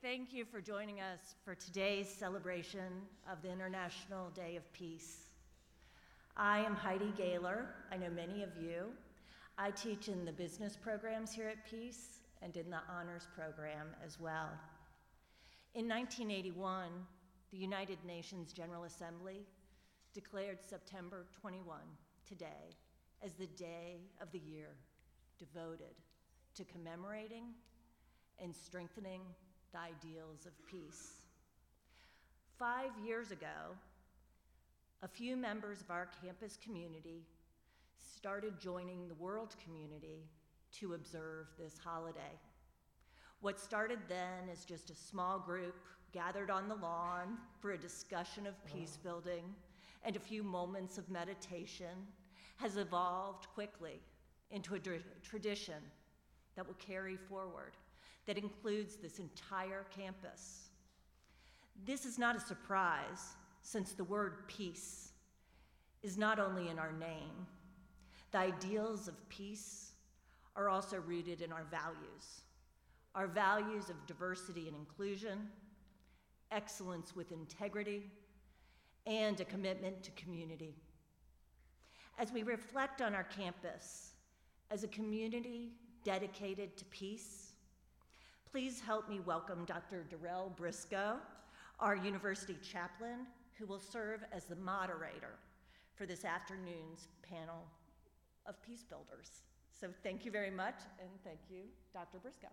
Thank you for joining us for today's celebration of the International Day of Peace. I am Heidi Gaylor. I know many of you. I teach in the business programs here at Peace and in the honors program as well. In 1981, the United Nations General Assembly declared September 21, today, as the day of the year devoted to commemorating and strengthening the ideals of peace. 5 years ago, a few members of our campus community started joining the world community to observe this holiday. What started then as just a small group gathered on the lawn for a discussion of peace building and a few moments of meditation has evolved quickly into a tradition that will carry forward, that includes this entire campus. This is not a surprise, since the word peace is not only in our name. The ideals of peace are also rooted in our values of diversity and inclusion, excellence with integrity, and a commitment to community. As we reflect on our campus as a community dedicated to peace, please help me welcome Dr. Darrell Briscoe, our university chaplain, who will serve as the moderator for this afternoon's panel of peace builders. So thank you very much, and thank you, Dr. Briscoe.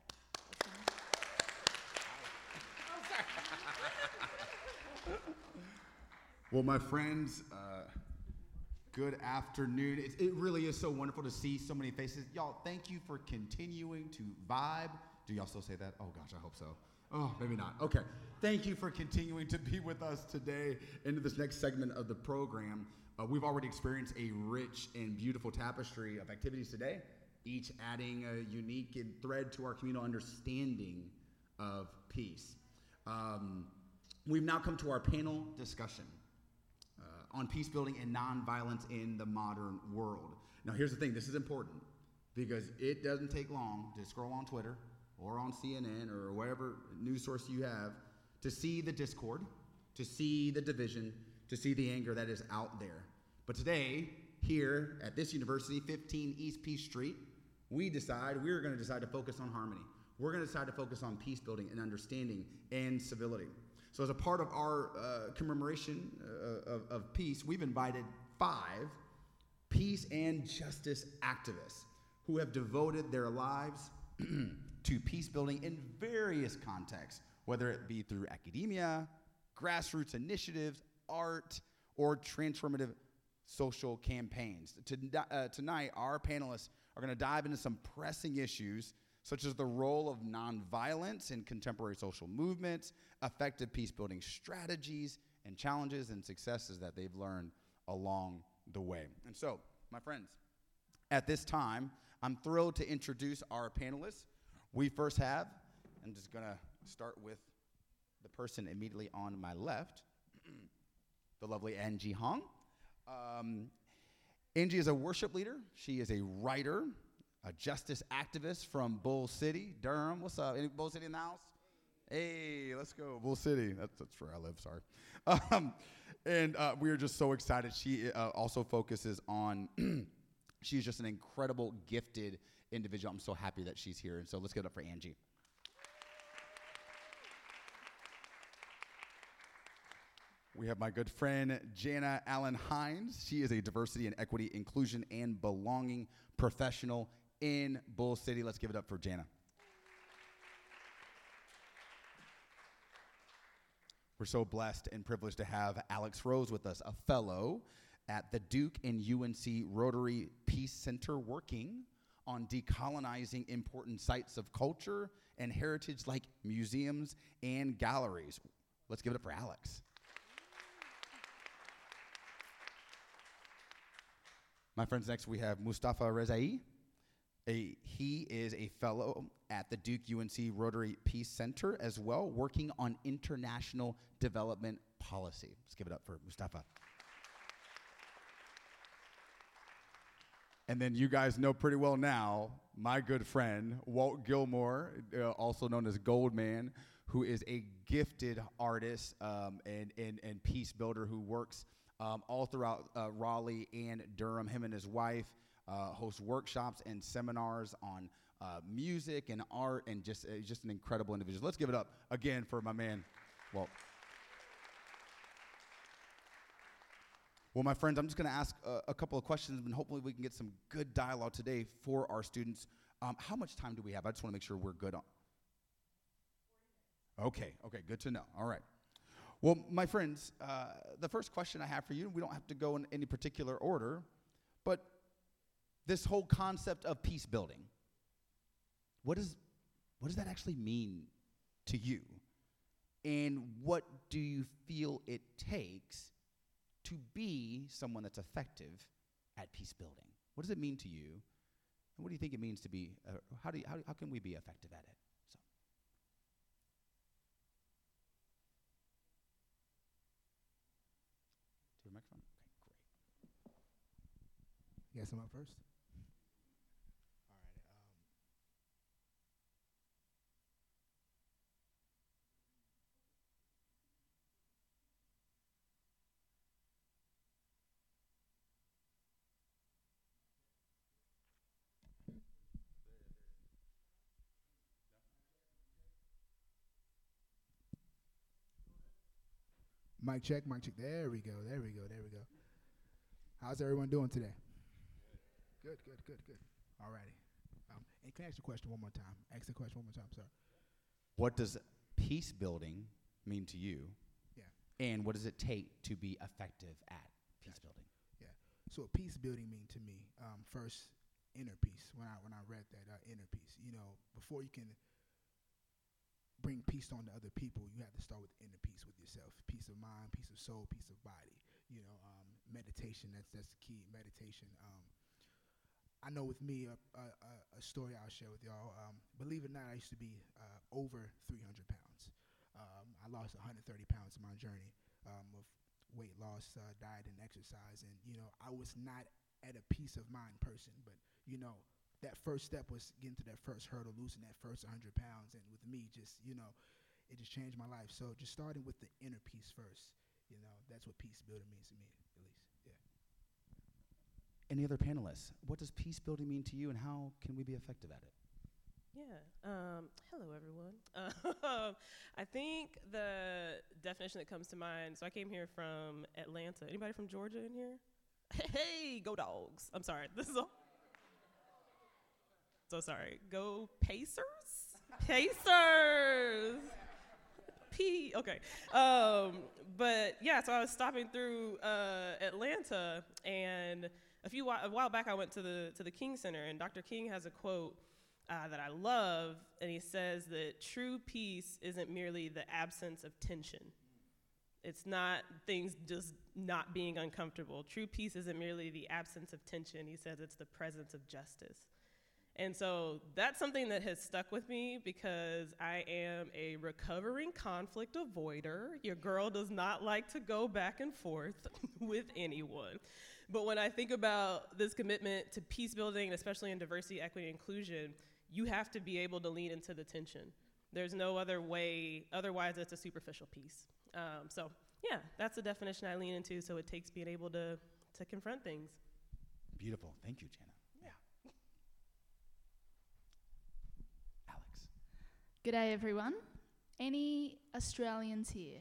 Well, my friends, good afternoon. It really is so wonderful to see so many faces. Y'all, thank you for continuing to vibe. Do y'all still say that? Oh gosh, I hope so. Oh, maybe not. Okay. Thank you for continuing to be with us today into this next segment of the program. We've already experienced a rich and beautiful tapestry of activities today, each adding a unique thread to our communal understanding of peace. We've now come to our panel discussion on peace building and nonviolence in the modern world. Now, here's the thing. This is important because it doesn't take long to scroll on Twitter or on CNN or whatever news source you have to see the discord, to see the division, to see the anger that is out there. But today, here at this university, 15 East Peace Street, we're going to decide to focus on harmony. We're going to decide to focus on peace building and understanding and civility. So as a part of our commemoration of peace, we've invited 5 peace and justice activists who have devoted their lives to peace building in various contexts, whether it be through academia, grassroots initiatives, art, or transformative social campaigns. Tonight, our panelists are going to dive into some pressing issues such as the role of nonviolence in contemporary social movements, effective peace-building strategies, and challenges and successes that they've learned along the way. And so, my friends, at this time, I'm thrilled to introduce our panelists. We first have, I'm just going to start with the person immediately on my left, the lovely Angie Hong. Angie is a worship leader. She is a writer, a justice activist from Bull City, Durham. What's up? Any Bull City in the house? Hey, let's go, Bull City. That's where I live, sorry. And we are just so excited. She also focuses on, she's just an incredible, gifted individual. I'm so happy that she's here. And so let's give it up for Angie. We have my good friend, Jana Allen Hines. She is a diversity and equity, inclusion, and belonging professional in Bull City. Let's give it up for Jana. We're so blessed and privileged to have Alex Rose with us, a fellow at the Duke and UNC Rotary Peace Center, working on decolonizing important sites of culture and heritage like museums and galleries. Let's give it up for Alex. My friends, next we have Mustafa Rezai. He is a fellow at the Duke UNC Rotary Peace Center as well, working on international development policy. Let's give it up for Mustafa. And then you guys know pretty well now, my good friend, Walt Gilmore, also known as Goldman, who is a gifted artist and peace builder who works all throughout Raleigh and Durham. Him and his wife host workshops and seminars on music and art, and just an incredible individual. Let's give it up again for my man, Walt. Well, my friends, I'm just going to ask a couple of questions, and hopefully we can get some good dialogue today for our students. How much time do we have? I just want to make sure we're good on. Okay, good to know. All right. Well, my friends, the first question I have for you, we don't have to go in any particular order, but this whole concept of peace building, what does that actually mean to you? And what do you feel it takes to be someone that's effective at peace building? What does it mean to you? And what do you think it means to be, how can we be effective at it? So. To your microphone? Okay, great. Yes, I'm up first. Mic check, mic check. There we go. How's everyone doing today? Good. All righty. And can I ask the question one more time? Sir. What does peace building mean to you? Yeah. And what does it take to be effective at peace building? Yeah. So what peace building mean to me? First, inner peace. When I read that, inner peace. Before you can bring peace on to other people, you have to start with inner peace with yourself. Peace of mind, peace of soul, peace of body. Meditation, that's the key. Meditation. I know with me, a story I'll share with y'all. Believe it or not, I used to be over 300 pounds. I lost 130 pounds in my journey of weight loss, diet, and exercise. And, I was not at a peace of mind person, but, that first step was getting to that first hurdle, losing that first 100 pounds. And with me, just, it just changed my life. So just starting with the inner peace first, that's what peace building means to me, at least. Yeah. Any other panelists? What does peace building mean to you, and how can we be effective at it? Yeah. Hello, everyone. I think the definition that comes to mind, so I came here from Atlanta. Anybody from Georgia in here? Hey, go Dogs. I'm sorry. This is all. So sorry. Go Pacers? Pacers! Okay. But yeah, so I was stopping through Atlanta, and a while back I went to the King Center, and Dr. King has a quote that I love, and he says that true peace isn't merely the absence of tension. It's not things just not being uncomfortable. True peace isn't merely the absence of tension. He says it's the presence of justice. And so that's something that has stuck with me because I am a recovering conflict avoider. Your girl does not like to go back and forth with anyone. But when I think about this commitment to peace building, especially in diversity, equity, inclusion, you have to be able to lean into the tension. There's no other way, otherwise it's a superficial peace. So yeah, that's the definition I lean into, so it takes being able to confront things. Beautiful, thank you, Jana. Alex. G'day everyone. Any Australians here?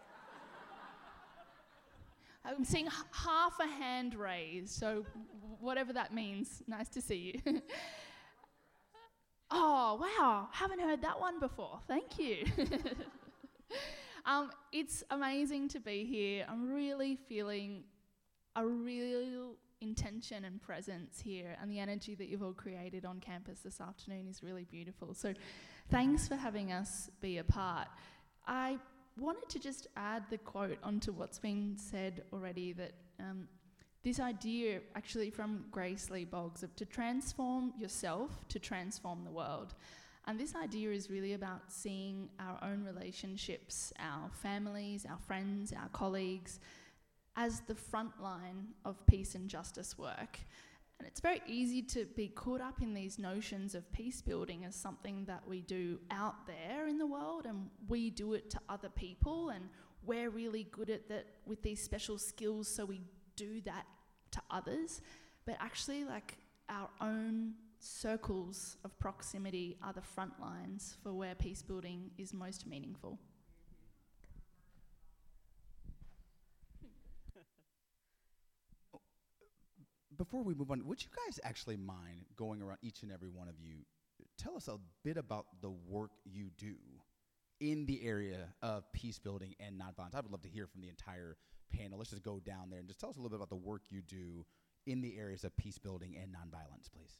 I'm seeing half a hand raised, so whatever that means, nice to see you. Oh, wow, haven't heard that one before. Thank you. It's amazing to be here. I'm really feeling a real intention and presence here, and the energy that you've all created on campus this afternoon is really beautiful. So thanks for having us be a part. I wanted to just add the quote onto what's been said already, that this idea actually from Grace Lee Boggs of to transform yourself to transform the world. And this idea is really about seeing our own relationships, our families, our friends, our colleagues, as the front line of peace and justice work. And it's very easy to be caught up in these notions of peace building as something that we do out there in the world, and we do it to other people, and we're really good at that with these special skills, so we do that to others. But actually, like, our own circles of proximity are the front lines for where peace building is most meaningful. Before we move on, would you guys actually mind going around, each and every one of you, tell us a bit about the work you do in the area of peace building and nonviolence? I would love to hear from the entire panel. Let's just go down there and just tell us a little bit about the work you do in the areas of peace building and nonviolence, please.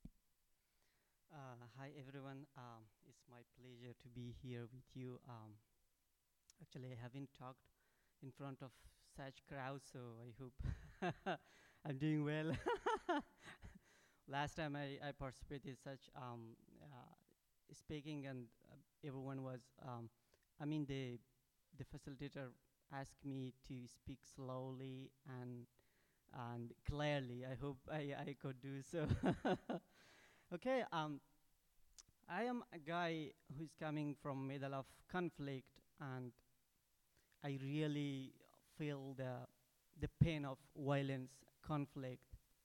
Hi everyone, it's my pleasure to be here with you. Actually, I haven't talked in front of such crowds, so I hope I'm doing well. Last time I participated such speaking, and everyone was, the facilitator asked me to speak slowly and clearly. I hope I could do so. Okay, I am a guy who's coming from middle of conflict, and I really feel the pain of violence, conflict.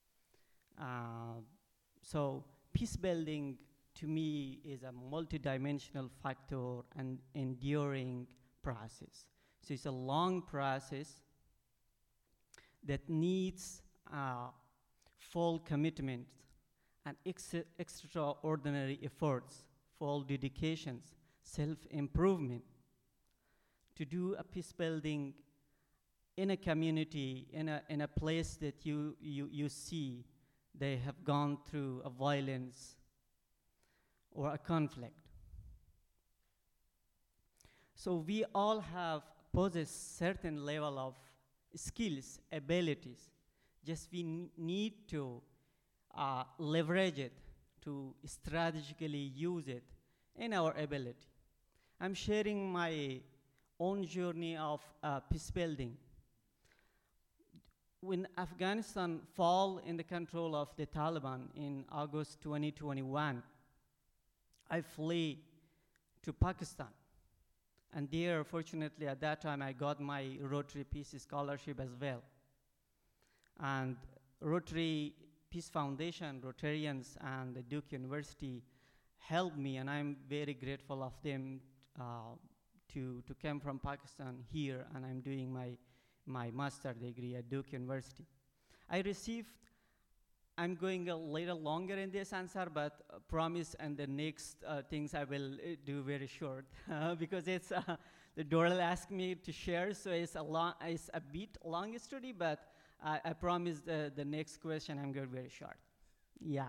So peace building to me is a multidimensional factor and enduring process. So it's a long process that needs full commitment and extraordinary efforts, full dedications, self-improvement to do a peace building in a community, in a place that you see they have gone through a violence or a conflict. So we all possess certain level of skills, abilities. Just we need to leverage it, to strategically use it in our ability. I'm sharing my own journey of peace building. When Afghanistan fell in the control of the Taliban in August 2021, I flee to Pakistan. And there, fortunately, at that time, I got my Rotary Peace Scholarship as well. And Rotary Peace Foundation, Rotarians, and the Duke University helped me, and I'm very grateful of them to come from Pakistan here, and I'm doing my master's degree at Duke University. I'm going a little longer in this answer, but promise and the next things I will do very short because it's the Doral asked me to share, so it's a bit long story, but I promise the next question I'm going very short. Yeah.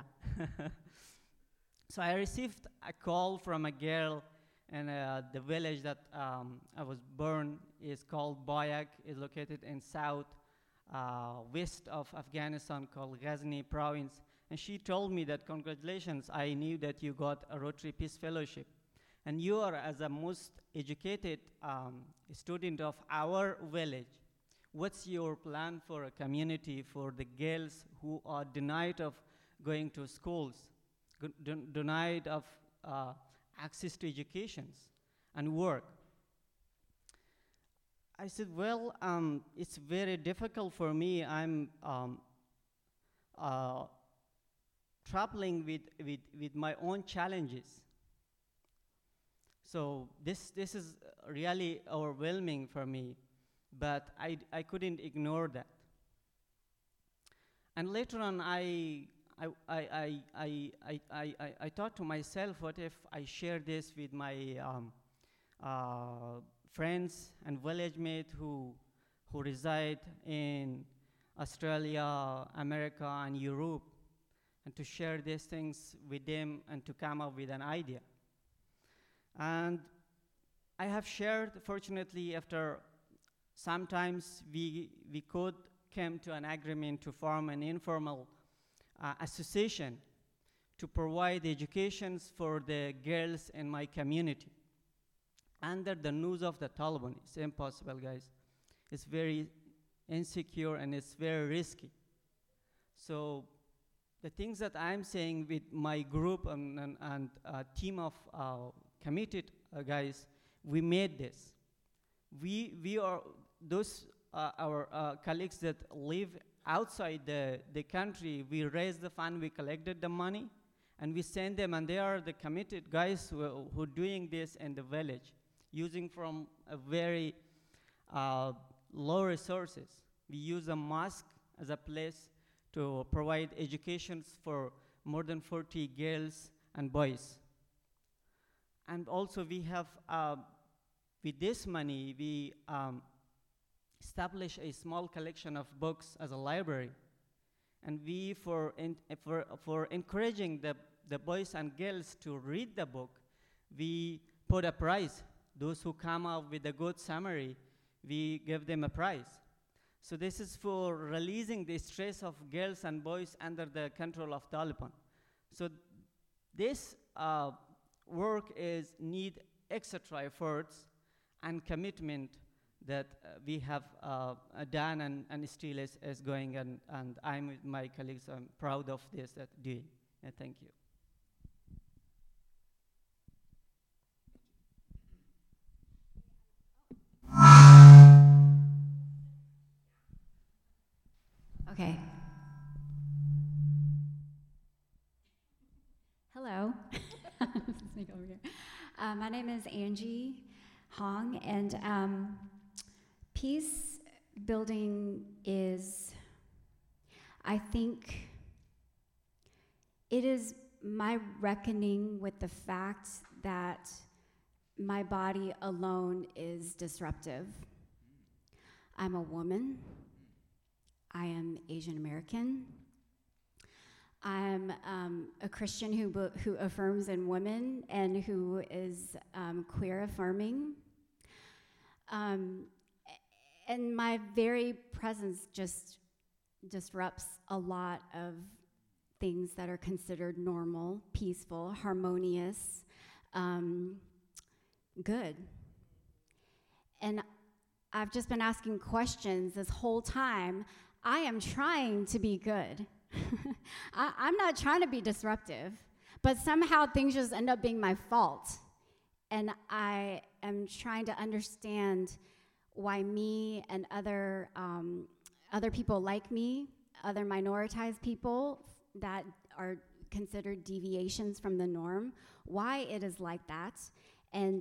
So I received a call from a girl in the village that I was born is called Bayak, is located in south west of Afghanistan called Ghazni province. And she told me that congratulations, I knew that you got a Rotary Peace Fellowship. And you are as a most educated student of our village. What's your plan for a community for the girls who are denied of going to schools, denied of access to educations and work? I said, well, it's very difficult for me. I'm traveling with my own challenges. So this is really overwhelming for me, but I couldn't ignore that. And later on, I thought to myself, what if I share this with my friends and village mates who reside in Australia, America, and Europe, and to share these things with them and to come up with an idea. And I have shared, fortunately, after sometimes we could come to an agreement to form an informal association to provide educations for the girls in my community. Under the news of the Taliban, it's impossible, guys. It's very insecure and it's very risky. So the things that I'm saying with my group and team of committed guys, we made this. We are those our colleagues that live outside the country. We raised the fund, we collected the money, and we send them, and they are the committed guys who are doing this in the village, using from a very low resources. We use a mosque as a place to provide education for more than 40 girls and boys. And also we have, with this money, we establish a small collection of books as a library. And we, for encouraging the boys and girls to read the book, we put a prize. Those who come up with a good summary, we give them a prize. So this is for releasing the stress of girls and boys under the control of Taliban. So this work need extra efforts and commitment that we have done and still is going, and I'm with my colleagues, I'm proud of this doing. Thank you. Okay. Hello. Sneak over here. My name is Angie Hong, and peace building is, I think, it is my reckoning with the fact that my body alone is disruptive. I'm a woman. I am Asian American. I'm a Christian who affirms in women and who is queer affirming. And my very presence just disrupts a lot of things that are considered normal, peaceful, harmonious, good. And I've just been asking questions this whole time. I am trying to be good. I'm not trying to be disruptive, but somehow things just end up being my fault. And I am trying to understand why me and other people like me, other minoritized people that are considered deviations from the norm, why it is like that. And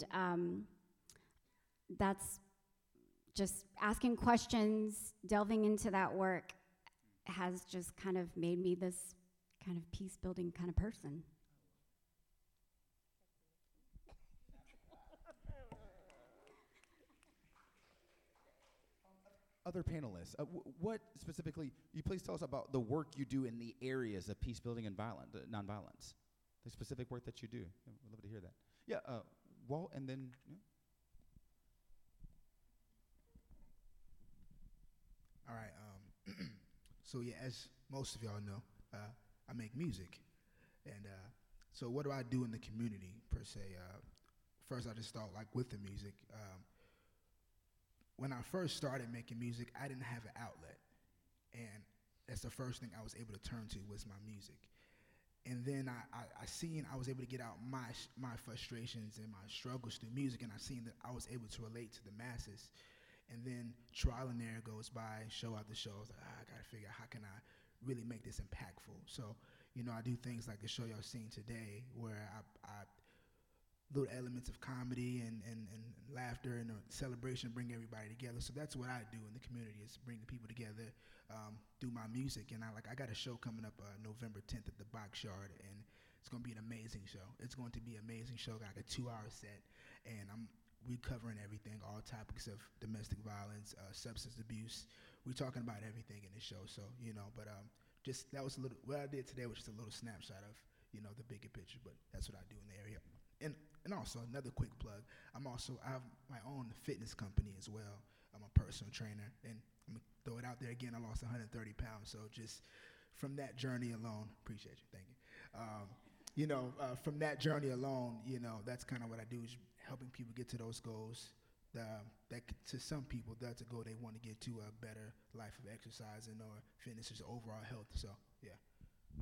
that's just asking questions, delving into that work has just kind of made me this kind of peace-building kind of person. Other panelists, what specifically, you please tell us about the work you do in the areas of peace building and nonviolence, the specific work that you do. We'd love to hear that. Yeah, Walt, and then, yeah. All right. So yeah, as most of y'all know, I make music, and so what do I do in the community per se? First, I just start like with the music. When I first started making music, I didn't have an outlet, and that's the first thing I was able to turn to was my music. And then I was able to get out my frustrations and my struggles through music, and I seen that I was able to relate to the masses. And then trial and error goes by, show after show. I was like, I gotta figure out how can I really make this impactful. So, I do things like the show y'all seen today, where I little elements of comedy and laughter and celebration, bring everybody together. So that's what I do in the community, is bring the people together through my music. And I got a show coming up November 10th at the Box Yard, and it's gonna be an amazing show. It's going to be an amazing show. Got like a 2-hour set, and we covering everything, all topics of domestic violence, substance abuse. We're talking about everything in the show. So, but just that was a little, what I did today was just a little snapshot of, the bigger picture, but that's what I do in the area. And also another quick plug, I have my own fitness company as well. I'm a personal trainer, and I'm gonna throw it out there again. I lost 130 pounds. So just from that journey alone, appreciate you, thank you. From that journey alone, that's kind of what I do, is helping people get to those goals. That to some people, that's a goal they want to get to, a better life of exercising or fitness or overall health. So, yeah.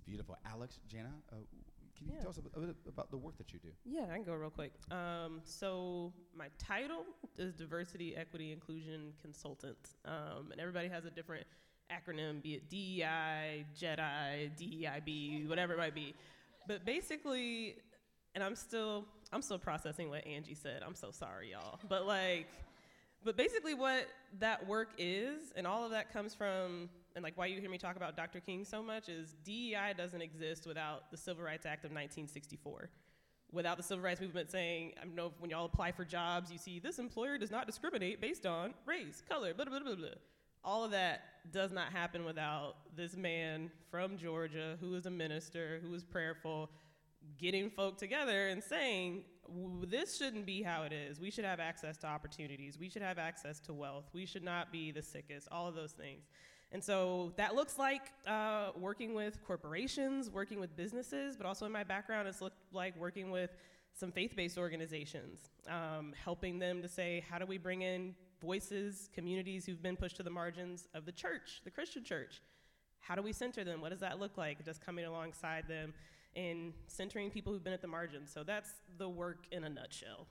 beautiful. Alex, Jana, can you tell us a bit about the work that you do? Yeah, I can go real quick. So my title is Diversity, Equity, Inclusion Consultant. And everybody has a different acronym, be it DEI, JEDI, DEIB, whatever it might be. But basically, and I'm still processing what Angie said. I'm so sorry, y'all. But basically what that work is, and all of that comes from, and like why you hear me talk about Dr. King so much, is DEI doesn't exist without the Civil Rights Act of 1964. Without the Civil Rights Movement saying, I know when y'all apply for jobs, you see this employer does not discriminate based on race, color, blah, blah, blah, blah. All of that does not happen without this man from Georgia who is a minister, who is prayerful, getting folk together and saying, this shouldn't be how it is. We should have access to opportunities. We should have access to wealth. We should not be the sickest, all of those things. And so that looks like working with corporations, working with businesses, but also in my background, it's looked like working with some faith-based organizations, helping them to say, how do we bring in voices, communities who've been pushed to the margins of the church, the Christian church? How do we center them? What does that look like? Just coming alongside them and centering people who've been at the margins. So that's the work in a nutshell.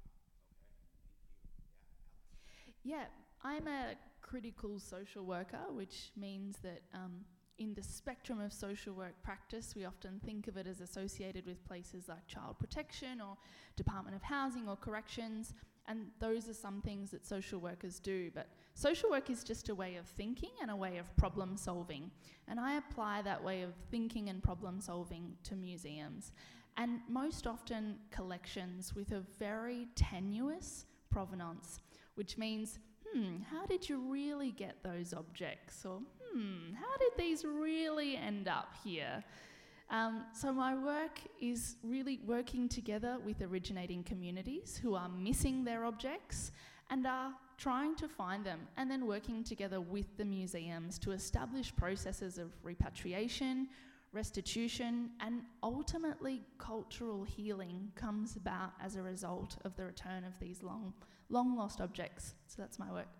Yeah, I'm a critical social worker, which means that in the spectrum of social work practice, we often think of it as associated with places like child protection or Department of Housing or corrections, and those are some things that social workers do. But social work is just a way of thinking and a way of problem solving. And I apply that way of thinking and problem solving to museums. And most often collections with a very tenuous provenance, which means, how did you really get those objects? Or, how did these really end up here? So my work is really working together with originating communities who are missing their objects and are trying to find them, and then working together with the museums to establish processes of repatriation, restitution, and ultimately cultural healing comes about as a result of the return of these long lost objects. So that's my work.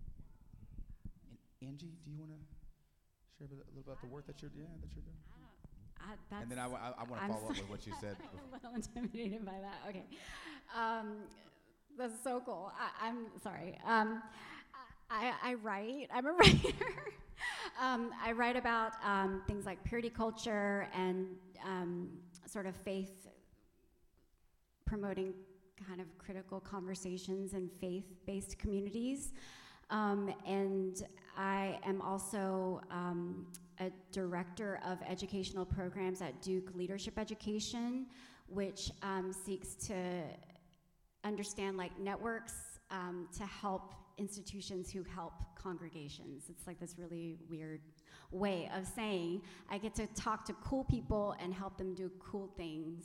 And Angie, do you want to share a little about the work that you're doing? And then I want to follow up with what you said. I'm a little intimidated by that. Okay. That's so cool. I'm sorry. I write. I'm a writer. I write about things like purity culture and sort of faith promoting kind of critical conversations in faith-based communities. And I am also a director of educational programs at Duke Leadership Education, which seeks to understand like networks to help institutions who help congregations. It's like this really weird way of saying I get to talk to cool people and help them do cool things.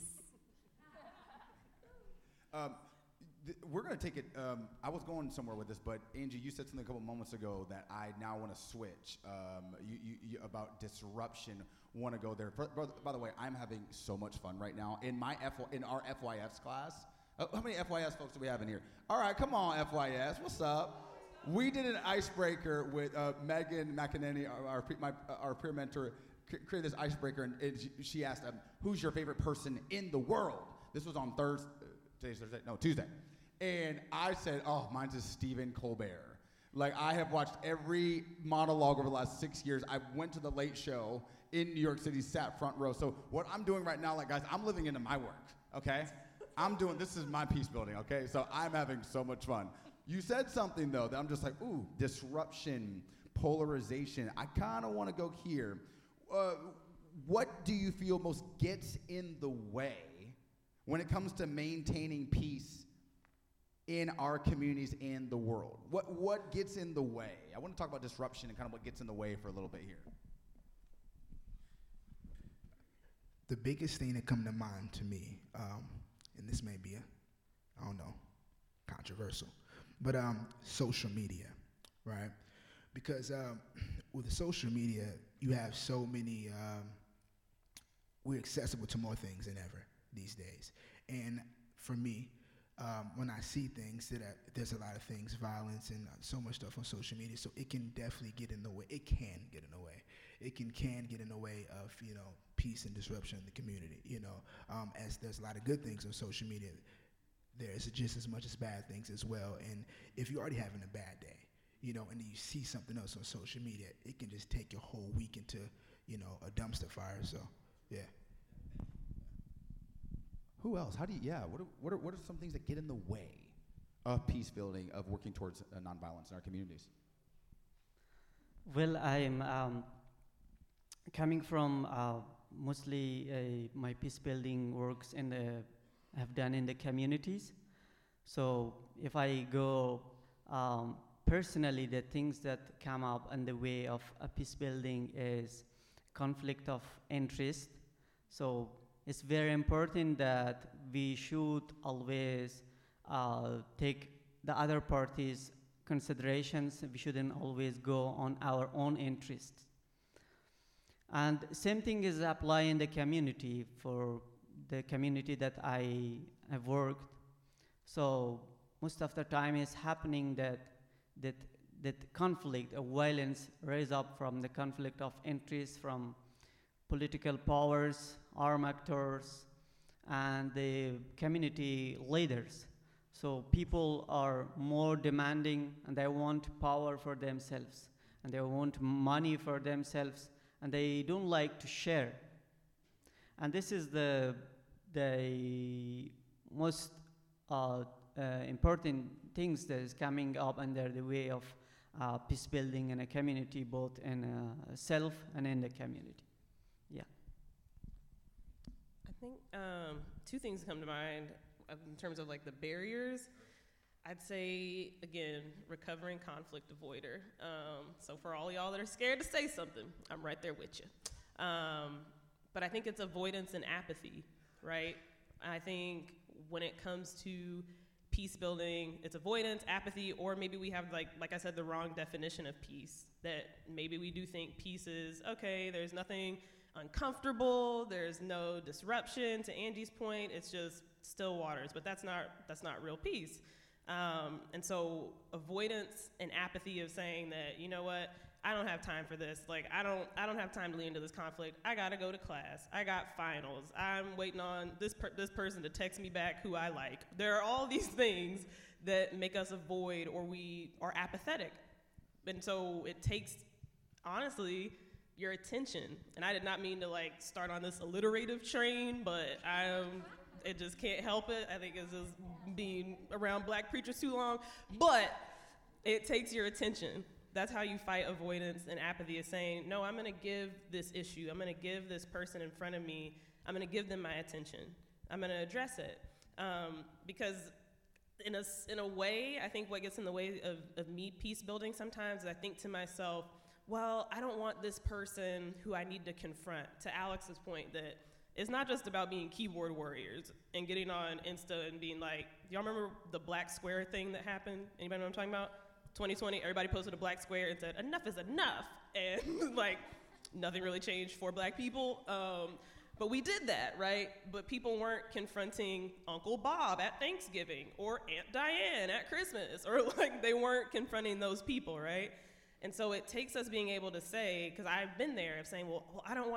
We're going to take it. I was going somewhere with this, but Angie, you said something a couple moments ago that I now want to switch. You about disruption. Want to go there? By the way, I'm having so much fun right now in our FYS class. How many FYS folks do we have in here? All right, come on, FYS. What's up? We did an icebreaker with Megan McEnany, our peer mentor, created this icebreaker, and she asked, "Who's your favorite person in the world?" This was on Tuesday. And I said, "Oh, mine's is Stephen Colbert." Like, I have watched every monologue over the last 6 years. I went to the Late Show in New York City, sat front row. So what I'm doing right now, like, guys, I'm living into my work, okay? This is my peace building, okay? So I'm having so much fun. You said something, though, that I'm just like, ooh, disruption, polarization. I kind of want to go here. What do you feel most gets in the way when it comes to maintaining peace in our communities and the world? What gets in the way? I want to talk about disruption and kind of what gets in the way for a little bit here. The biggest thing that come to mind to me, and this may be controversial, but social media, right? Because with social media, you have so many, we're accessible to more things than ever these days. And for me, when I see things, there's a lot of things, violence and so much stuff on social media, so it can definitely get in the way. It can get in the way. It can get in the way of, peace and disruption in the community. As there's a lot of good things on social media, there's just as much as bad things as well. And if you're already having a bad day, and then you see something else on social media, it can just take your whole week into, a dumpster fire. So, yeah. Who else? What are some things that get in the way of peace building, of working towards nonviolence in our communities? Well, I'm coming from mostly my peace building works have done in the communities. So if I go personally, the things that come up in the way of peace building is conflict of interest. So it's very important that we should always take the other party's considerations. We shouldn't always go on our own interests. And same thing is apply in the community, for the community that I have worked. So most of the time is happening that conflict or violence rise up from the conflict of interest from political powers, armed actors, and the community leaders. So people are more demanding, and they want power for themselves, and they want money for themselves, and they don't like to share. And this is the most important things that is coming up under the way of peace building in a community, both in self and in the community. Yeah. I think two things come to mind in terms of like the barriers. I'd say, again, recovering conflict avoider. So for all y'all that are scared to say something, I'm right there with you. But I think it's avoidance and apathy, right? I think when it comes to peace building, it's avoidance, apathy, or maybe we have, like I said, the wrong definition of peace. That maybe we do think peace is, okay, there's nothing uncomfortable, there's no disruption, to Angie's point, it's just still waters, but that's not real peace. And so avoidance and apathy of saying that, you know what, I don't have time for this. Like, I don't have time to lean into this conflict. I gotta go to class. I got finals. I'm waiting on this person to text me back who I like. There are all these things that make us avoid, or we are apathetic. And so it takes, honestly, your attention. And I did not mean to start on this alliterative train, but it just can't help it. I think it's just being around black preachers too long. But it takes your attention. That's how you fight avoidance and apathy, is saying, no, I'm gonna give this issue, I'm gonna give this person in front of me, I'm gonna give them my attention. I'm gonna address it. Because in a way, I think what gets in the way of me peace building sometimes is I think to myself, well, I don't want this person who I need to confront. To Alex's point, that it's not just about being keyboard warriors and getting on Insta and being like, y'all remember the black square thing that happened? Anybody know what I'm talking about? 2020, everybody posted a black square and said, enough is enough. And nothing really changed for black people. But we did that, right? But people weren't confronting Uncle Bob at Thanksgiving or Aunt Diane at Christmas, or they weren't confronting those people, right? And so it takes us being able to say, because I've been there of saying, well, I don't want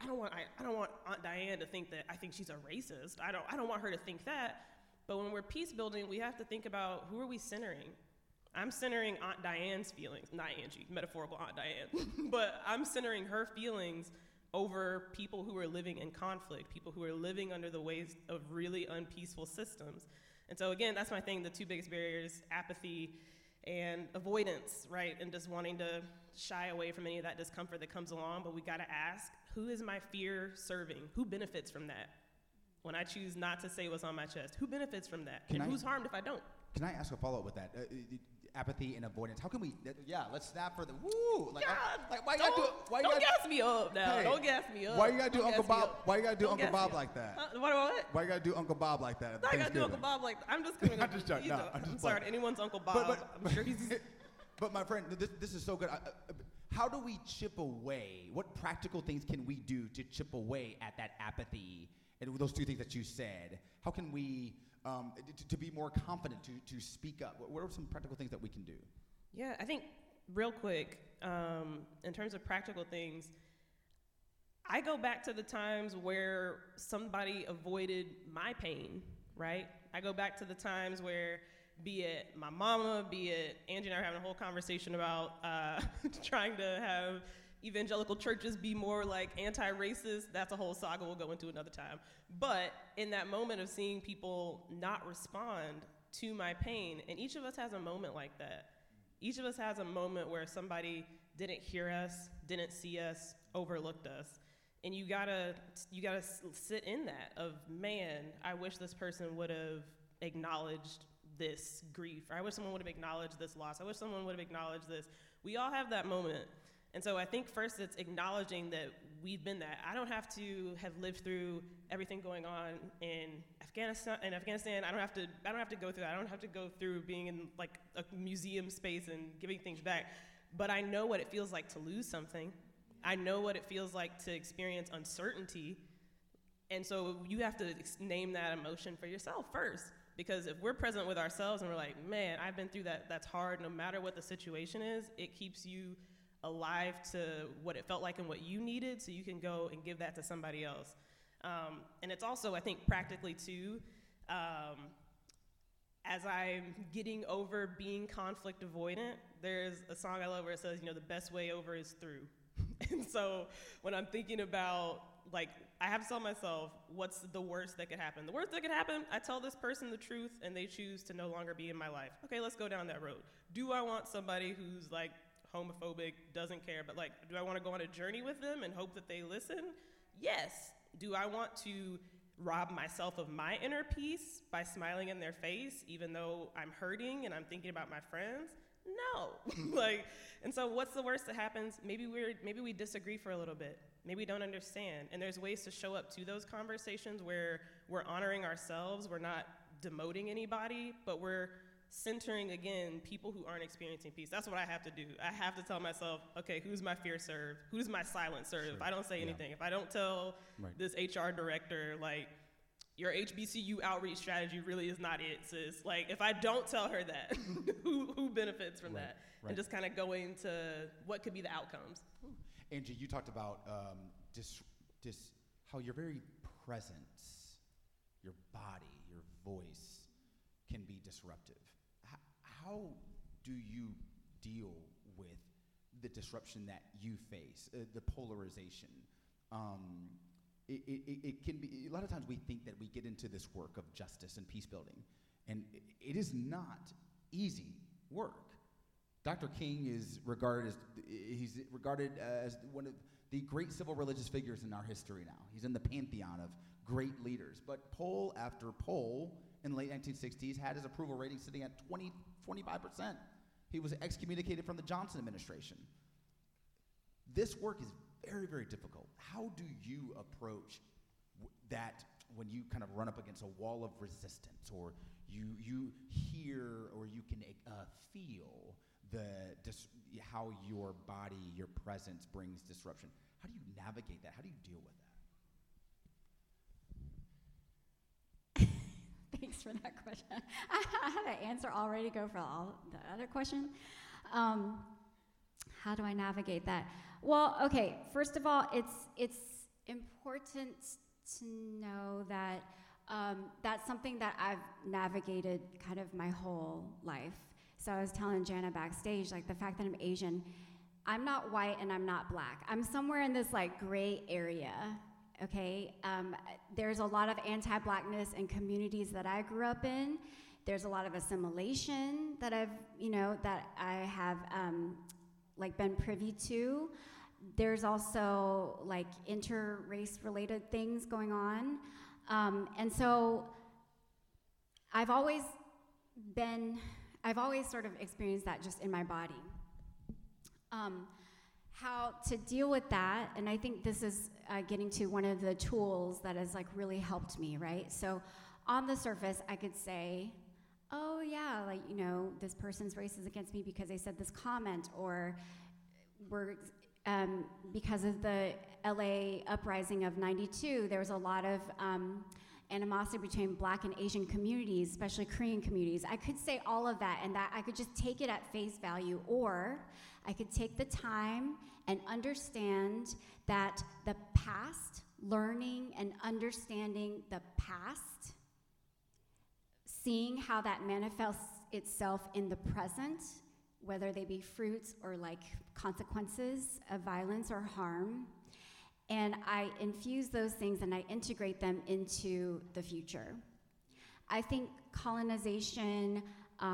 Aunt Diane to think that I think she's a racist. I don't want her to think that. But when we're peace building, we have to think about, who are we centering? I'm centering Aunt Diane's feelings, not Angie, metaphorical Aunt Diane, but I'm centering her feelings over people who are living in conflict, people who are living under the waves of really unpeaceful systems. And so again, that's my thing, the two biggest barriers, apathy and avoidance, right? And just wanting to shy away from any of that discomfort that comes along, but we gotta ask, who is my fear serving? Who benefits from that? When I choose not to say what's on my chest, who benefits from that? Who's harmed if I don't? Can I ask a follow-up with that? Apathy and avoidance. How can we? Let's snap for the woo. Why don't gas me up now. Hey, don't gas me up. Why you gotta do Uncle Bob? Why you gotta do Uncle Bob like that? What? Why you gotta do Uncle Bob like that? I gotta do Uncle Bob like that. I'm just coming. I'm sorry to anyone's Uncle Bob. I'm sure he's. But my friend, this is so good. How do we chip away? What practical things can we do to chip away at that apathy and those two things that you said? How can we? To be more confident, to speak up? What are some practical things that we can do? Yeah, I think real quick, in terms of practical things, I go back to the times where somebody avoided my pain, right? I go back to the times where, be it my mama, be it Angie and I are having a whole conversation about trying to have evangelical churches be more like anti-racist. That's a whole saga we'll go into another time. But in that moment of seeing people not respond to my pain, and each of us has a moment like that. Each of us has a moment where somebody didn't hear us, didn't see us, overlooked us. And you gotta sit in that of, man, I wish this person would have acknowledged this grief, or I wish someone would have acknowledged this loss. I wish someone would have acknowledged this. We all have that moment. And so I think first it's acknowledging that we've been that. I don't have to have lived through everything going on in Afghanistan. I don't have to go through that. I don't have to go through being in like a museum space and giving things back. But I know what it feels like to lose something. I know what it feels like to experience uncertainty. And so you have to name that emotion for yourself first. Because if we're present with ourselves and we're like, man, I've been through that, that's hard, no matter what the situation is, it keeps you alive to what it felt like and what you needed, so you can go and give that to somebody else. And it's also, I think, practically too, as I'm getting over being conflict avoidant, there's a song I love where it says, the best way over is through. And so when I'm thinking about, like, I have to tell myself, what's the worst that could happen? The worst that could happen, I tell this person the truth and they choose to no longer be in my life. Okay, let's go down that road. Do I want somebody who's like homophobic, doesn't care, but like, do I want to go on a journey with them and hope that they listen? Yes. Do I want to rob myself of my inner peace by smiling in their face, even though I'm hurting and I'm thinking about my friends? No. And so what's the worst that happens? Maybe we disagree for a little bit. Maybe we don't understand. And there's ways to show up to those conversations where we're honoring ourselves, we're not demoting anybody, but we're centering, again, people who aren't experiencing peace. That's what I have to do. I have to tell myself, okay, who's my fear serve? Who's my silent serve? Sure. If I don't say anything, if I don't tell this HR director, like, your HBCU outreach strategy really is not it, sis. Like, if I don't tell her that, who benefits from that? And just kind of going to what could be the outcomes. Angie, you talked about how your very presence, your body, your voice can be disruptive. How do you deal with the disruption that you face, the polarization? It can be, a lot of times we think that we get into this work of justice and peace building, and it is not easy work. Dr. King is regarded as one of the great civil religious figures in our history now. He's in the pantheon of great leaders. But poll after poll in the late 1960s had his approval rating sitting at 25%. He was excommunicated from the Johnson administration. This work is very, very difficult. How do you approach that when you kind of run up against a wall of resistance, or you hear or you can feel how your body, your presence brings disruption? How do you navigate that? How do you deal with that? Thanks for that question. I had an answer already to go for all the other question. How do I navigate that? Well, okay, first of all, it's important to know that that's something that I've navigated kind of my whole life. So I was telling Jana backstage, like, the fact that I'm Asian, I'm not white and I'm not black. I'm somewhere in this like gray area, okay? There's a lot of anti-blackness in communities that I grew up in. There's a lot of assimilation that I have like been privy to. There's also like inter-race related things going on. And so I've always sort of experienced that just in my body. How to deal with that, and I think this is getting to one of the tools that has like really helped me, right? So on the surface, I could say, oh yeah, like, this person's racist against me because they said this comment, or because of the LA uprising of '92, there was a lot of animosity between Black and Asian communities, especially Korean communities. I could say all of that, and that I could just take it at face value, or I could take the time and understand that the past, learning and understanding the past, seeing how that manifests itself in the present, whether they be fruits or like consequences of violence or harm. And I infuse those things and I integrate them into the future. I think colonization,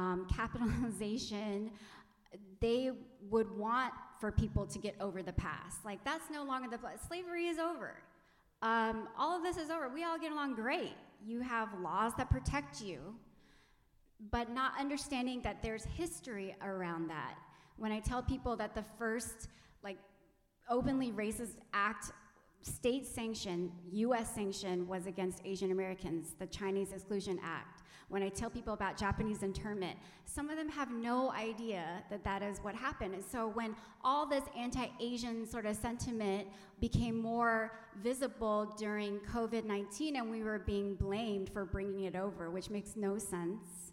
capitalization, they would want for people to get over the past. Like, that's no longer slavery is over. All of this is over. We all get along great. You have laws that protect you, but not understanding that there's history around that. When I tell people that the first, like, openly racist act, state-sanctioned, U.S. sanctioned, was against Asian Americans, the Chinese Exclusion Act. When I tell people about Japanese internment, some of them have no idea that that is what happened. And so when all this anti-Asian sort of sentiment became more visible during COVID-19 and we were being blamed for bringing it over, which makes no sense,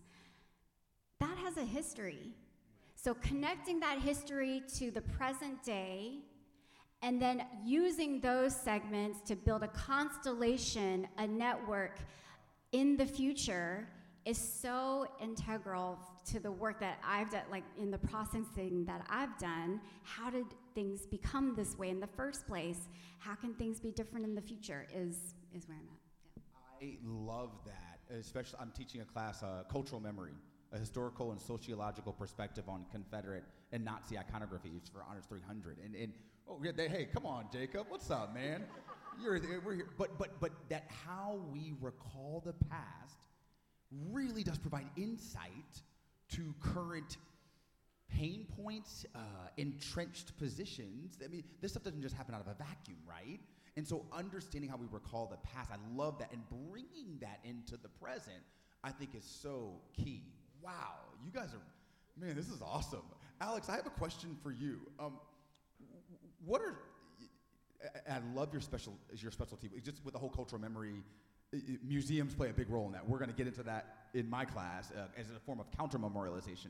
that has a history. So connecting that history to the present day and then using those segments to build a constellation, a network in the future is so integral to the work that I've done, like in the processing that I've done. How did things become this way in the first place? How can things be different in the future is where I'm at. Yeah. I love that, especially I'm teaching a class, Cultural Memory, a historical and sociological perspective on Confederate and Nazi iconography. It's for Honors 300. And oh, hey, come on, Jacob, what's up, man? We're here. But that how we recall the past really does provide insight to current pain points, entrenched positions. I mean, this stuff doesn't just happen out of a vacuum, right? And so understanding how we recall the past, I love that. And bringing that into the present, I think is so key. Wow, you guys are, man, this is awesome. Alex, I have a question for you. I love your specialty, just with the whole cultural memory. Museums play a big role in that. We're going to get into that in my class as a form of counter-memorialization.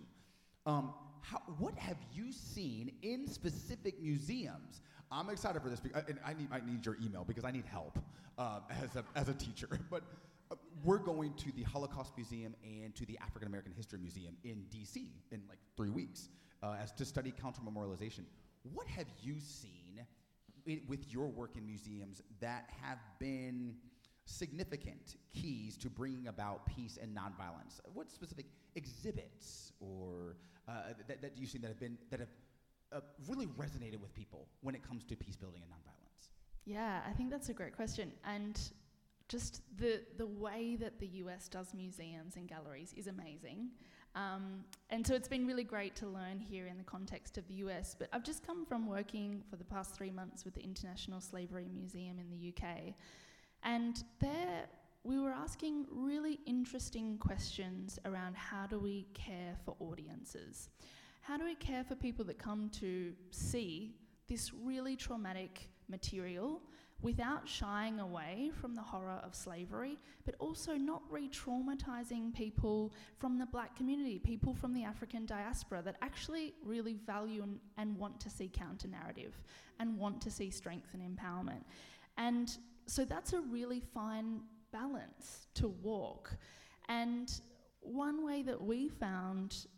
What have you seen in specific museums? I'm excited for this, and I need your email because I need help as a teacher. But we're going to the Holocaust Museum and to the African American History Museum in DC in like 3 weeks as to study counter-memorialization. What have you seen with your work in museums that have been significant keys to bringing about peace and nonviolence? What specific exhibits or that you've seen that have really resonated with people when it comes to peace building and nonviolence? Yeah, I think that's a great question. And just the way that the US does museums and galleries is amazing. And so it's been really great to learn here in the context of the US. But I've just come from working for the past 3 months with the International Slavery Museum in the UK. And there we were asking really interesting questions around how do we care for audiences? How do we care for people that come to see this really traumatic material without shying away from the horror of slavery, but also not re-traumatizing people from the Black community, people from the African diaspora that actually really value and want to see counter-narrative and want to see strength and empowerment. And so that's a really fine balance to walk. And one way that we found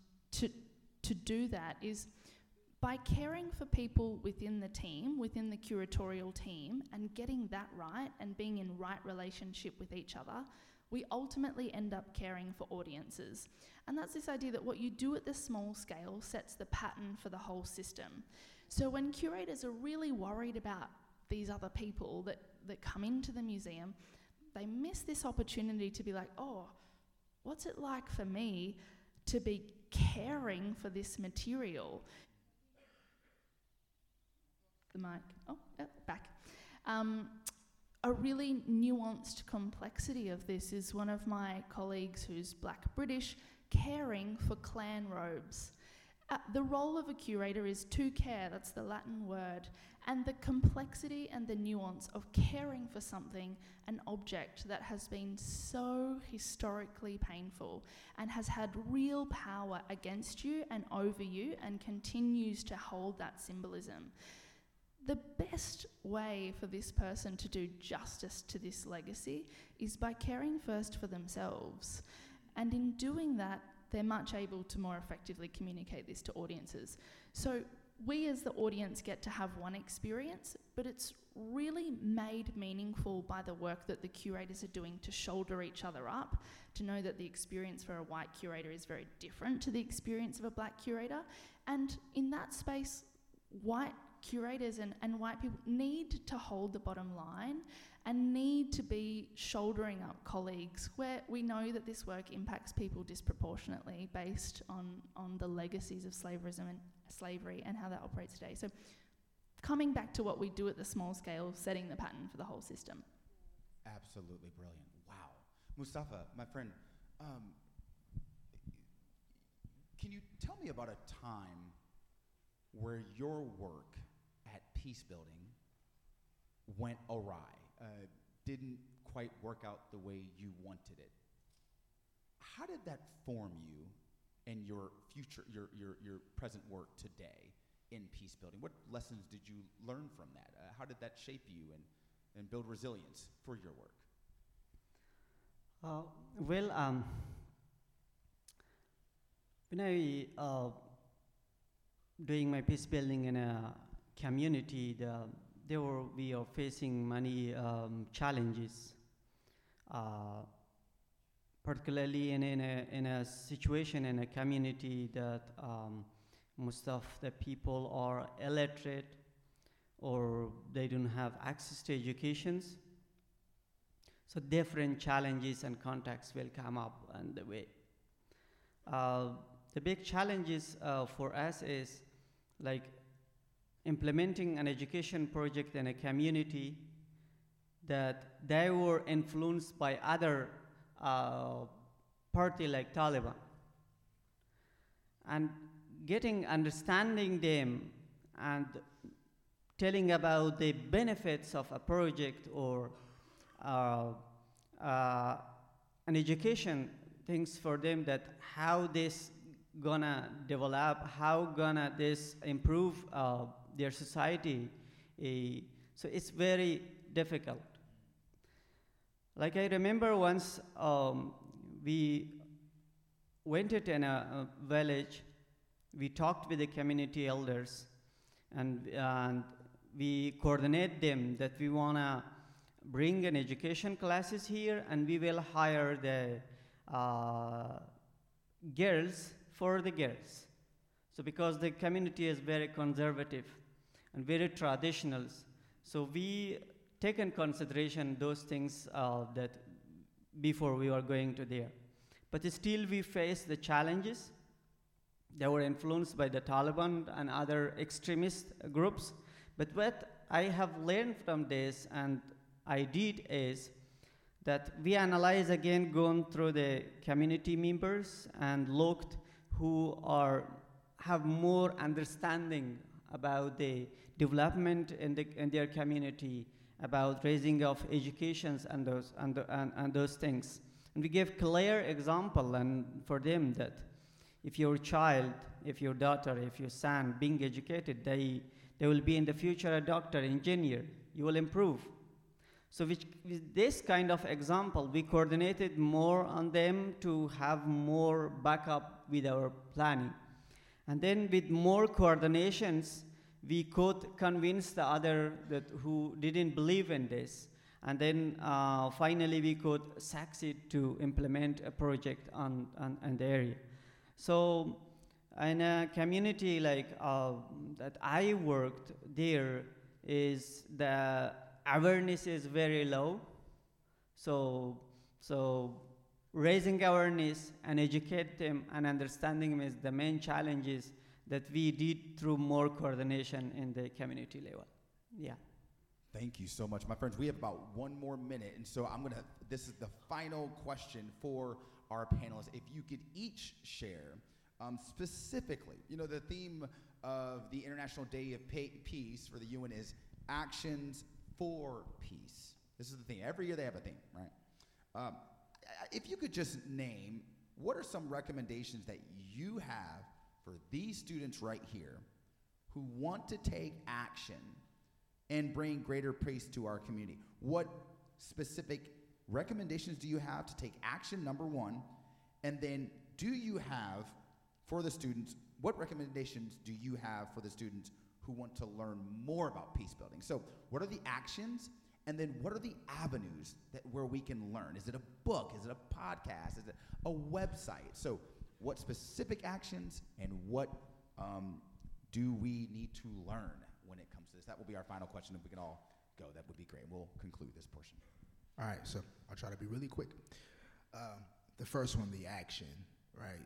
to do that is by caring for people within the team, within the curatorial team, and getting that right and being in right relationship with each other, we ultimately end up caring for audiences. And that's this idea that what you do at the small scale sets the pattern for the whole system. So when curators are really worried about these other people that come into the museum, they miss this opportunity to be like, oh, what's it like for me to be caring for this material? The mic, back. A really nuanced complexity of this is one of my colleagues who's Black British caring for clan robes. The role of a curator is to care, that's the Latin word, and the complexity and the nuance of caring for something, an object that has been so historically painful and has had real power against you and over you and continues to hold that symbolism. The best way for this person to do justice to this legacy is by caring first for themselves. And in doing that, they're much able to more effectively communicate this to audiences. So we as the audience get to have one experience, but it's really made meaningful by the work that the curators are doing to shoulder each other up, to know that the experience for a white curator is very different to the experience of a black curator. And in that space, white curators and white people need to hold the bottom line and need to be shouldering up colleagues where we know that this work impacts people disproportionately based on the legacies of slavery and how that operates today. So coming back to what we do at the small scale, setting the pattern for the whole system. Absolutely brilliant. Wow. Mustafa, my friend, can you tell me about a time where your work at Peace Building went awry, didn't quite work out the way you wanted it? How did that form you in your future, your present work today in Peace Building? What lessons did you learn from that? How did that shape you and build resilience for your work? When I doing my peace building in a community, we are facing many challenges, particularly in a situation in a community that most of the people are illiterate or they don't have access to educations. So different challenges and contexts will come up on the way. The big challenges for us is like implementing an education project in a community that they were influenced by other party like Taliban, and understanding them and telling about the benefits of a project or an education things for them, that how this gonna develop, how gonna this improve their society. So it's very difficult. Like I remember once we went in a village, we talked with the community elders, and we coordinate them that we wanna bring an education classes here, and we will hire the girls for the girls. So because the community is very conservative and very traditional, so we take in consideration those things that before we were going to there. But still we face the challenges. They were influenced by the Taliban and other extremist groups. But what I have learned from this and I did is that we analyze again, going through the community members and looked who have more understanding about the development in their community, about raising of educations and those things. And we give clear example and for them that if your child, if your daughter, if your son being educated, they will be in the future a doctor, engineer, you will improve. So with this kind of example, we coordinated more on them to have more backup with our planning. And then with more coordinations, we could convince the other who didn't believe in this. And then finally we could succeed to implement a project on the area. So in a community like that I worked, there is the awareness is very low. So raising awareness and educate them and understanding them is the main challenges that we did through more coordination in the community level. Yeah. Thank you so much, my friends. We have about 1 more minute, and so this is the final question for our panelists. If you could each share Specifically, the theme of the International Day of Peace for the UN is Actions for Peace. This is the theme. Every year they have a theme, right? If you could just name, what are some recommendations that you have for these students right here who want to take action and bring greater peace to our community? What specific recommendations do you have to take action, number one? And then do you have for the students, what recommendations do you have for the students who want to learn more about peace building? So what are the actions? And then what are the avenues where we can learn? Is it a book? Is it a podcast? Is it a website? So what specific actions and what do we need to learn when it comes to this? That will be our final question. If we can all go, that would be great. We'll conclude this portion. All right, so I'll try to be really quick. The first one, the action, right?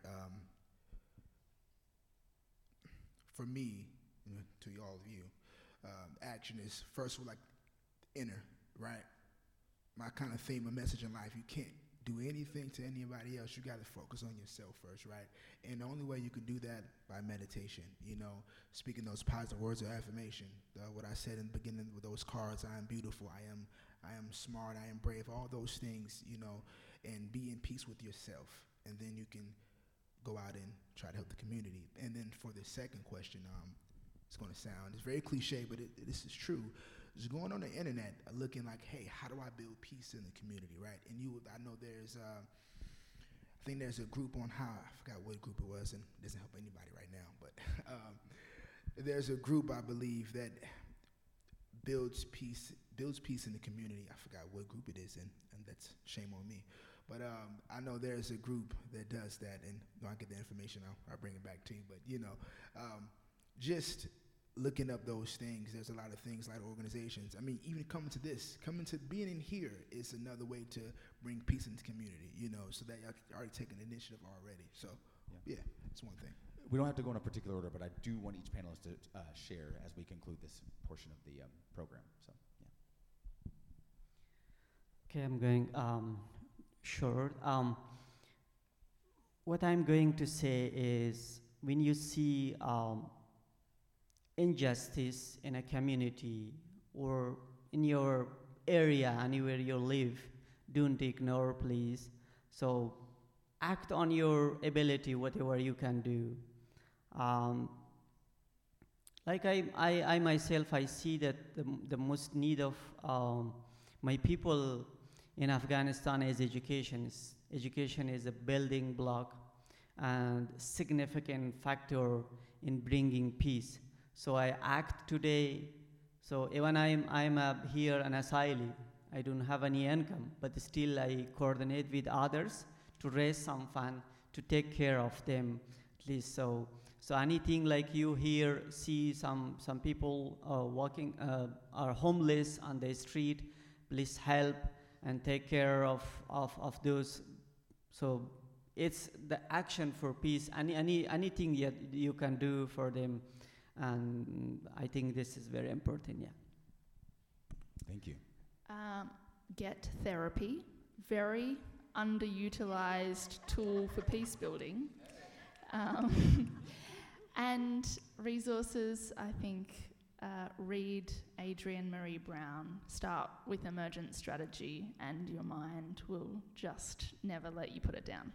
For me, to all of you, action is first like inner, right? My kind of theme of message in life, you can't do anything to anybody else. You got to focus on yourself first, right? And the only way you can do that by meditation, speaking those positive words of affirmation. What I said in the beginning with those cards, I am beautiful, I am smart, I am brave, all those things, and be in peace with yourself. And then you can go out and try to help the community. And then for the second question, it's going to sound, it's very cliche, but this is true. Just going on the internet, looking like, hey, how do I build peace in the community, right? And I know there's, I think there's a group on I forgot what group it was, and it doesn't help anybody right now, but there's a group, I believe, that builds peace in the community. I forgot what group it is, and that's shame on me. But I know there's a group that does that, and when I get the information, I'll bring it back to you. But, just looking up those things, there's a lot of things like organizations. I mean, even coming to being in here is another way to bring peace into the community, so that y'all already taken initiative already. So, yeah, that's one thing. We don't have to go in a particular order, but I do want each panelist to share as we conclude this portion of the program. So, yeah. Okay, I'm going short. What I'm going to say is when you see injustice in a community or in your area, anywhere you live, don't ignore, please. So act on your ability, whatever you can do. Like I myself, I see that the most need of my people in Afghanistan is education. Education is a building block and significant factor in bringing peace. So I act today. So even I'm here an asylee, I don't have any income, but still I coordinate with others to raise some fund to take care of them, at least. So anything like you here see some people walking are homeless on the street, please help and take care of those. So it's the action for peace. Anything that you can do for them. And I think this is very important, yeah. Thank you. Get therapy, very underutilized tool for peace building. And resources, I think, read Adrienne Marie Brown, start with emergent strategy, and your mind will just never let you put it down.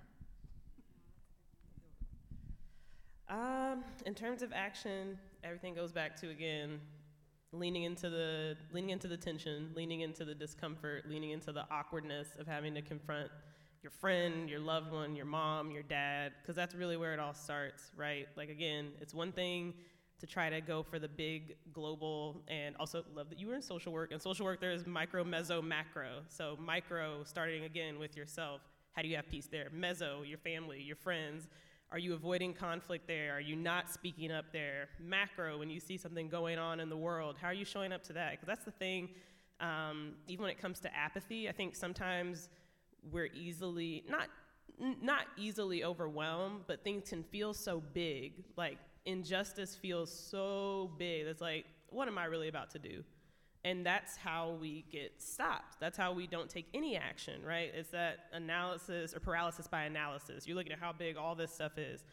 In terms of action, everything goes back to, again, leaning into the tension, leaning into the discomfort, leaning into the awkwardness of having to confront your friend, your loved one, your mom, your dad, because that's really where it all starts, right? Like, again, it's one thing to try to go for the big global, and also love that you were in social work. In social work, there's micro, meso, macro. So micro, starting again with yourself. How do you have peace there? Meso, your family, your friends. Are you avoiding conflict there? Are you not speaking up there? Macro, when you see something going on in the world, how are you showing up to that? Because that's the thing, even when it comes to apathy, I think sometimes we're easily, not easily overwhelmed, but things can feel so big. Like, injustice feels so big. It's like, what am I really about to do? And that's how we get stopped. That's how we don't take any action, right? It's that analysis or paralysis by analysis. You're looking at how big all this stuff is.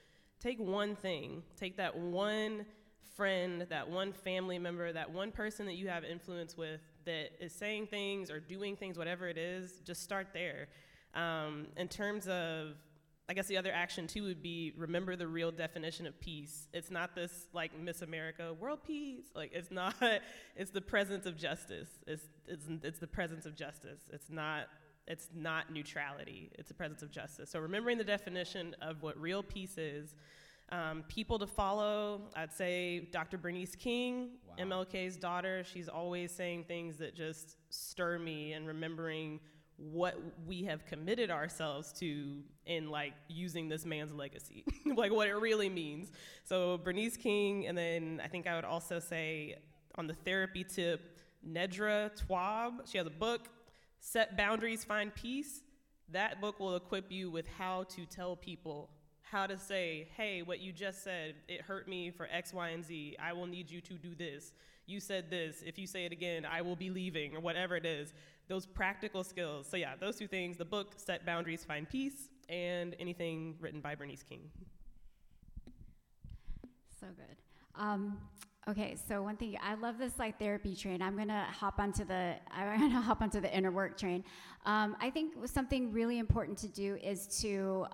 take one thing, take that one friend, that one family member, that one person that you have influence with that is saying things or doing things, whatever it is, just start there. In terms of, I guess the other action too would be remember the real definition of peace. It's not this like Miss America, world peace. Like it's not, it's the presence of justice. It's the presence of justice. It's not neutrality. It's the presence of justice. So remembering the definition of what real peace is. People to follow, I'd say Dr. Bernice King, wow. MLK's daughter. She's always saying things that just stir me, and remembering what we have committed ourselves to in like using this man's legacy, like what it really means. So Bernice King, and then I think I would also say on the therapy tip, Nedra Tawwab. She has a book, Set Boundaries, Find Peace. That book will equip you with how to tell people, how to say, hey, what you just said, it hurt me for X, Y, and Z. I will need you to do this. You said this. If you say it again, I will be leaving, or whatever it is. Those practical skills. So yeah, those two things, the book, Set Boundaries, Find Peace, and anything written by Bernice King. So good. Okay, so one thing, I love this like therapy train. I'm gonna hop onto the inner work train. I think something really important to do is to,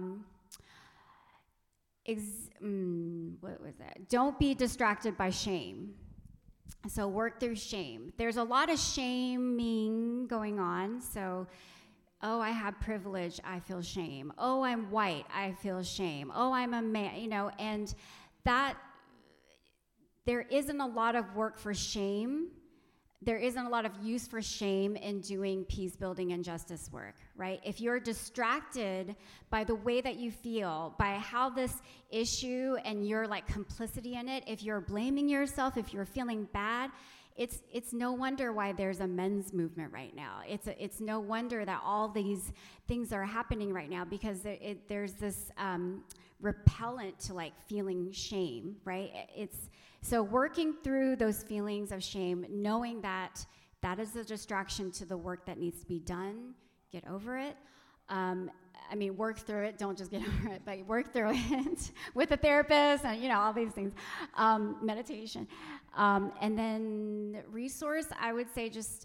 what was that? Don't be distracted by shame. So work through shame. There's a lot of shaming going on. So, oh, I have privilege, I feel shame. Oh, I'm white, I feel shame. Oh, I'm a man, and that there isn't a lot of work for shame. There isn't a lot of use for shame in doing peace building and justice work, right? If you're distracted by the way that you feel, by how this issue and your like complicity in it, if you're blaming yourself, if you're feeling bad, it's no wonder why there's a men's movement right now. It's no wonder that all these things are happening right now, because there's this repellent to like feeling shame, right? So working through those feelings of shame, knowing that that is a distraction to the work that needs to be done, get over it. Work through it, don't just get over it, but work through it with a therapist and, all these things, meditation. And then resource, I would say just,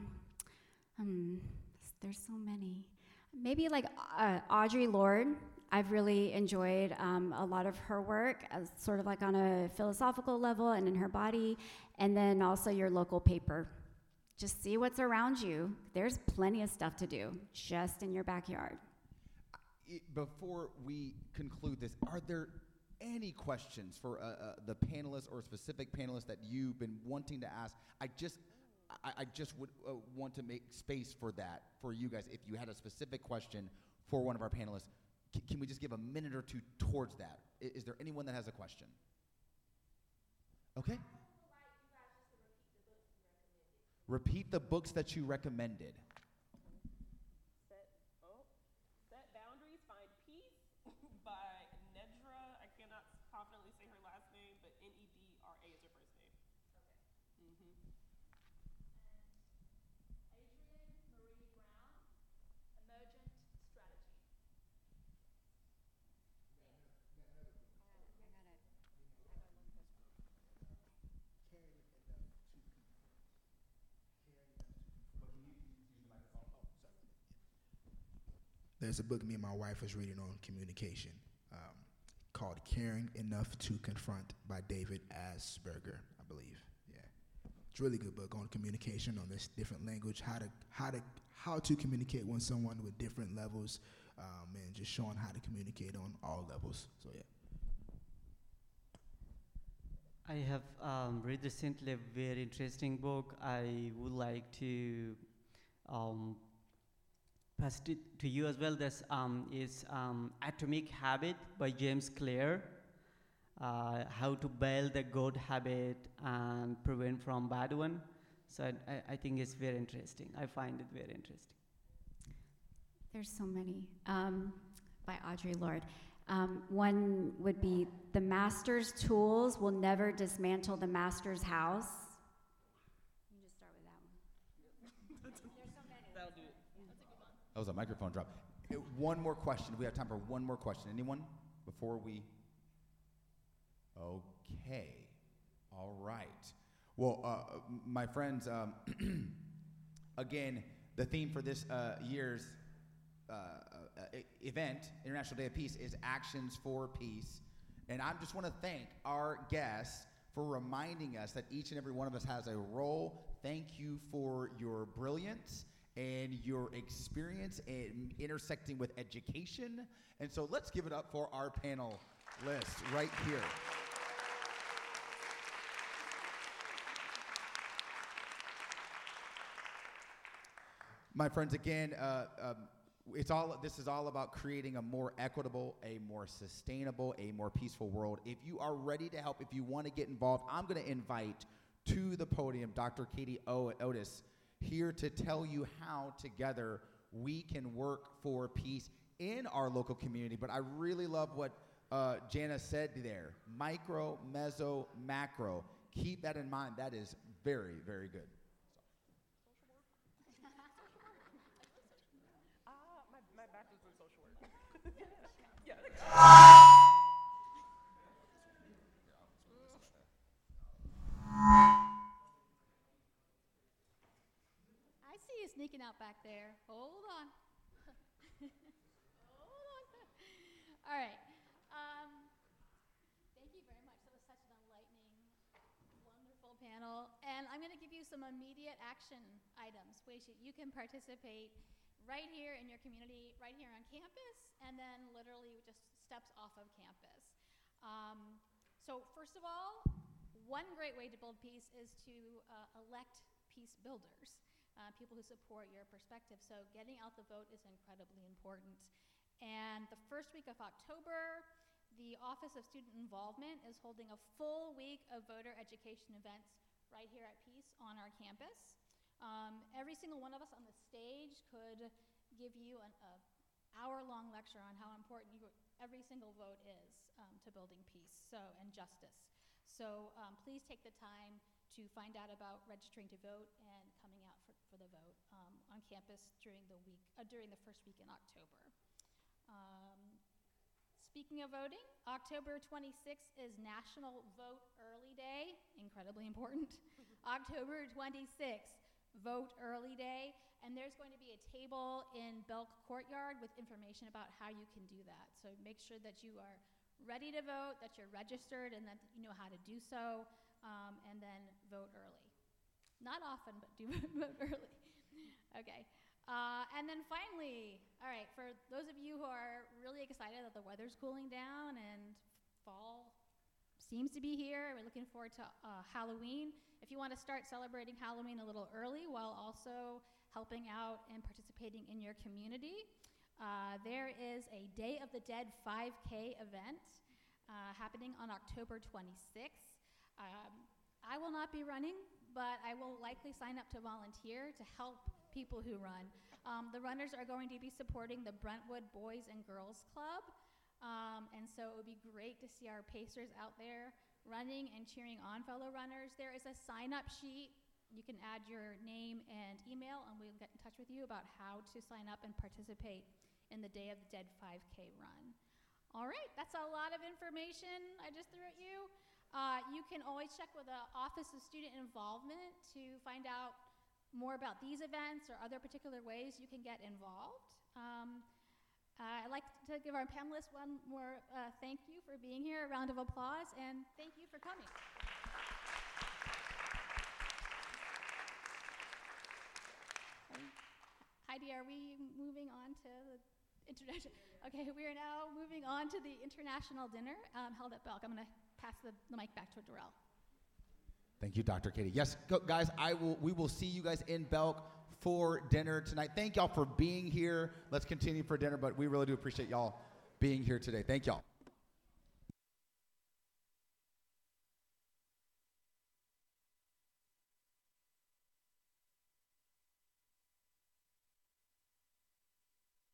there's so many. Maybe like Audre Lorde. I've really enjoyed a lot of her work, as sort of like on a philosophical level and in her body, and then also your local paper. Just see what's around you. There's plenty of stuff to do just in your backyard. Before we conclude this, are there any questions for the panelists or specific panelists that you've been wanting to ask? I just would want to make space for that, for you guys. If you had a specific question for one of our panelists, can we just give a minute or two towards that? Is there anyone that has a question? Okay. Repeat the books that you recommended. Set Boundaries, Find Peace by Nedra. I cannot confidently say her last name, but Nedra is her first name. Okay. Mm-hmm. Adrienne Marie Brown, Emergent Strategy. There's a book me and my wife was reading on communication called Caring Enough to Confront by David Asperger, I believe. Yeah, it's a really good book on communication, on this different language, how to communicate with someone with different levels, and just showing how to communicate on all levels. So yeah. I have read recently a very interesting book. I would like to pass it to you as well. This is Atomic Habit by James Clear. How to build a good habit and prevent from bad one. So I think it's very interesting. I find it very interesting. There's so many by Audre Lorde. One would be The Master's Tools Will Never Dismantle the Master's House. You can just start with that one. There's so many. That'll do it. That was a microphone drop. One more question. We have time for one more question. Anyone before we Okay. All right. Well, my friends, again, the theme for this year's event, International Day of Peace, is Actions for Peace. And I just want to thank our guests for reminding us that each and every one of us has a role. Thank you for your brilliance and your experience in intersecting with education. And so let's give it up for our panel list right here. My friends, again, this is all about creating a more equitable, a more sustainable, a more peaceful world. If you are ready to help, if you want to get involved, I'm going to invite to the podium Dr. Katie Otis here to tell you how together we can work for peace in our local community. But I really love what Jana said there. Micro, meso, macro. Keep that in mind. That is very, very good. My bachelor's in social work. I see you sneaking out back there. Hold on. Hold on. All right. Thank you very much. That was such an enlightening, wonderful panel. And I'm going to give you some immediate action items, ways that you can participate right here in your community, right here on campus, and then literally just steps off of campus. So first of all, one great way to build peace is to elect peace builders, people who support your perspective. So getting out the vote is incredibly important. And the first week of October, the Office of Student Involvement is holding a full week of voter education events right here at Peace on our campus. Every single one of us on the stage could give you an hour-long lecture on how important every single vote is to building peace and justice. So please take the time to find out about registering to vote and coming out for the vote on campus during the first week in October. Speaking of voting, October 26th is National Vote Early Day, incredibly important. October 26th, Vote Early Day, and there's going to be a table in Belk Courtyard with information about how you can do that. So make sure that you are ready to vote, that you're registered, and that you know how to do so, and then vote early. Not often, but do vote early. Okay. And then finally, all right, for those of you who are really excited that the weather's cooling down and fall seems to be here, we're looking forward to Halloween. If you want to start celebrating Halloween a little early while also helping out and participating in your community, there is a Day of the Dead 5K event happening on October 26th. I will not be running, but I will likely sign up to volunteer to help people who run. The runners are going to be supporting the Brentwood Boys and Girls Club, and so it would be great to see our Pacers out there running and cheering on fellow runners. There is a sign-up sheet. You can add your name and email, and we'll get in touch with you about how to sign up and participate in the Day of the Dead 5K run. All right, that's a lot of information I just threw at you. You can always check with the Office of Student Involvement to find out more about these events or other particular ways you can get involved. I'd like to give our panelists one more thank you for being here, a round of applause, and thank you for coming. Heidi, are we moving on to the international? Okay, we are now moving on to the international dinner held at Belk. I'm going to pass the mic back to Darrell. Thank you, Dr. Katie. Yes, guys, we will see you guys in Belk for dinner tonight. Thank y'all for being here. Let's continue for dinner, but we really do appreciate y'all being here today. Thank y'all.